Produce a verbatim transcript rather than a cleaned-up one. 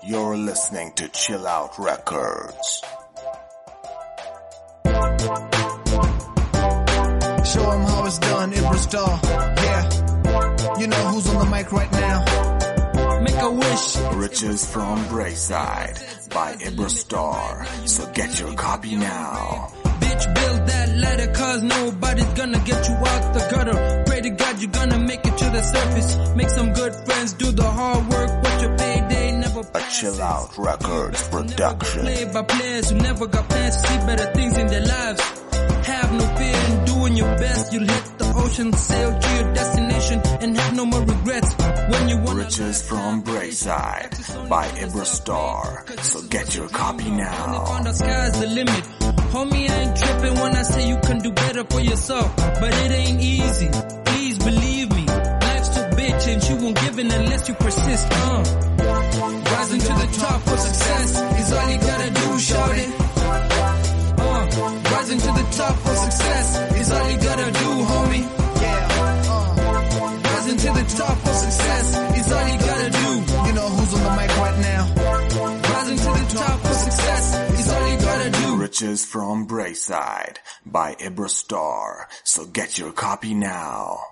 You're listening to Chill Out Records. Show 'em how it's done, Ibra Star. Yeah, you know who's on the mic right now. Make a wish. Riches from Braeside by Ibra Star. So get your copy now. Bitch, build that ladder, cause nobody's gonna get you out the gutter. Pray to God you're gonna make it to the surface. Make some good friends, do the hard work, what your payday never A Chill Out Records production. Played by players who never got plans to see better things in their lives. Have no fear in doing your best. You'll hit the ocean, sail to your destination, and have no more regrets. When you want Riches from Braeside by Ibra Star. So get your copy now. on the sky's the limit. Homie, I ain't tripping when I say you can do better for yourself, but it ain't easy. Please believe me. Life's too bitch and you won't give in unless you persist. Uh. Rising to the top for success is all you gotta do, shout it. Uh. Rising to the top for success is all you gotta do, homie. Yeah, uh, Rising to the top for success is all you gotta do. you know who's on the mic right now. Rising to the top for success is all you gotta do. Riches from Braeside by Ibra Star. So get your copy now.